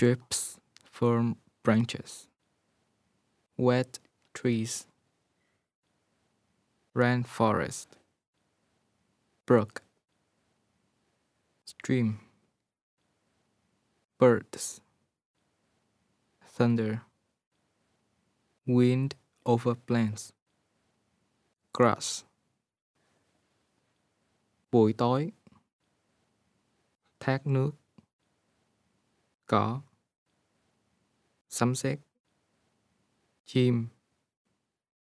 drips from branches, wet trees, rainforest, brook, stream, birds, thunder, wind over plants, grass, buổi tối, thác nước, cỏ, sấm sét, chim,